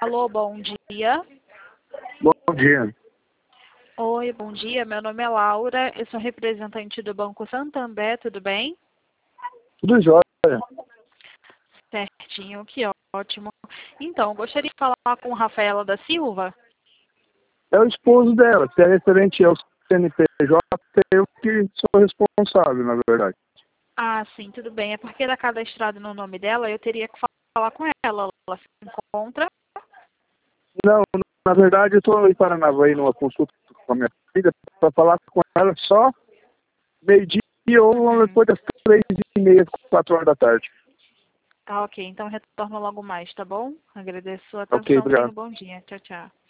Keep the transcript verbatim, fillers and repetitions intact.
Alô, bom dia. Bom dia. Oi, bom dia. Meu nome é Laura, eu sou representante do Banco Santander, tudo bem? Tudo jóia. Certinho, que ótimo. Então, gostaria de falar com Rafaela da Silva? É o esposo dela, se é referente ao C N P J, eu que sou responsável, na verdade. Ah, sim, tudo bem. É porque era cadastrado no nome dela, eu teria que falar com ela. Ela se encontra? Não, na verdade eu estou em Paranavaí numa consulta com a minha filha para falar com ela só meio-dia ou Uhum. depois das três e meia, quatro horas da tarde. Tá, ok. Então retorno logo mais, tá bom? Agradeço a Ok, atenção. Tenha um obrigado. bom dia. Tchau, tchau.